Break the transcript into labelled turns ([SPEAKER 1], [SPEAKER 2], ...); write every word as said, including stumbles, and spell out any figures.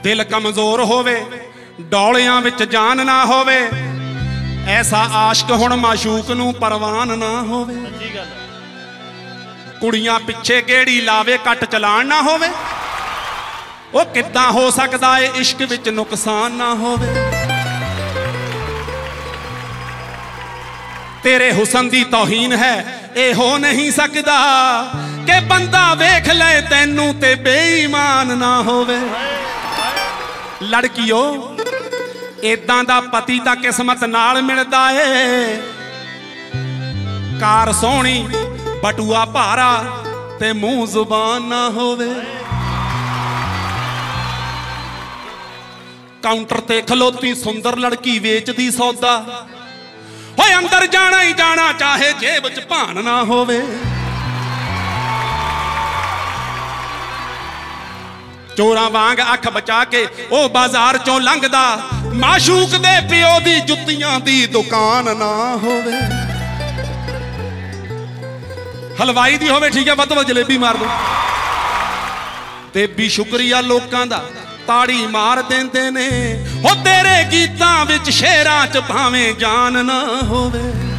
[SPEAKER 1] दिल कमजोर होवे डौलियां विच जान ना होवे, ऐसा आशिक हुण माशूक नूं परवान ना होवे। कुड़ियां पिछे गेड़ी लावे कट चलान ना होवे, ओ किद्दां हो सकदा है इश्क विच नुकसान ना होवे। तेरे हुसन दी तौहीन है ये हो नहीं सकदा कि बंदा वेख ले तैनू ते बेईमान ना होवे। लड़कियो इदां दा पति तां किस्मत नाल मिलदा ए, कार सोहनी बटुआ भारा ते मुंह जुबान ना होवे। काउंटर ते खलोती सुंदर लड़की वेचदी सौदा, होए अंदर जाना ही जाना चाहे जेब च भान ना होवे। चोरां वांग अख बचा के ओ बाजार चों लंघदा, माशूक दे पिओ दी जुत्तियां दी दुकान ना होवे। हलवाई दी होवे ठीक है, वध वध जलेबी मार दो। ते भी शुक्रिया लोकां दा ताड़ी मार देंदे ने, हो तेरे गीतां विच शेरां च भावें जान ना होवे।